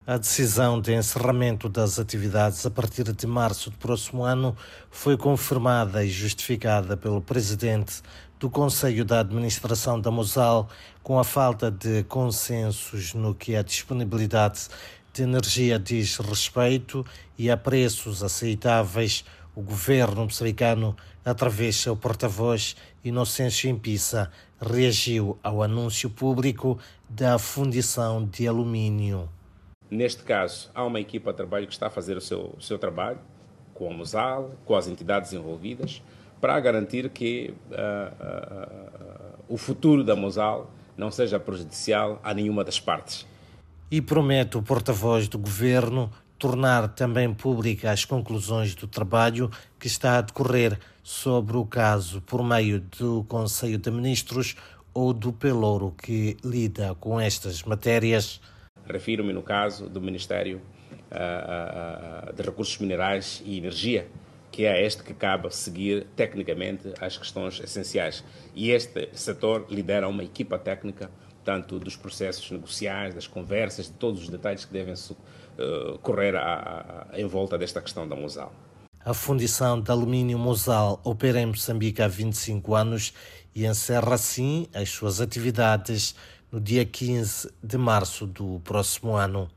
A decisão de encerramento das atividades a partir de março do próximo ano foi confirmada e justificada pelo presidente do Conselho da Administração da Mosal, com a falta de consensos no que a disponibilidade de energia diz respeito e a preços aceitáveis. O governo moçambicano, através do seu porta-voz Inocêncio Impissa, reagiu ao anúncio público da fundição de alumínio. Neste caso, há uma equipa de trabalho que está a fazer o seu trabalho, com a Mosal, com as entidades envolvidas, para garantir que o futuro da Mosal não seja prejudicial a nenhuma das partes. E promete o porta-voz do governo tornar também pública as conclusões do trabalho que está a decorrer sobre o caso por meio do Conselho de Ministros ou do Pelouro que lida com estas matérias. Refiro-me no caso do Ministério de Recursos Minerais e Energia, que é este que cabe seguir tecnicamente as questões essenciais. E este setor lidera uma equipa técnica, tanto dos processos negociais, das conversas, de todos os detalhes que devem correr em volta desta questão da Mosal. A fundição de alumínio Mosal opera em Moçambique há 25 anos e encerra assim as suas atividades no dia 15 de março do próximo ano.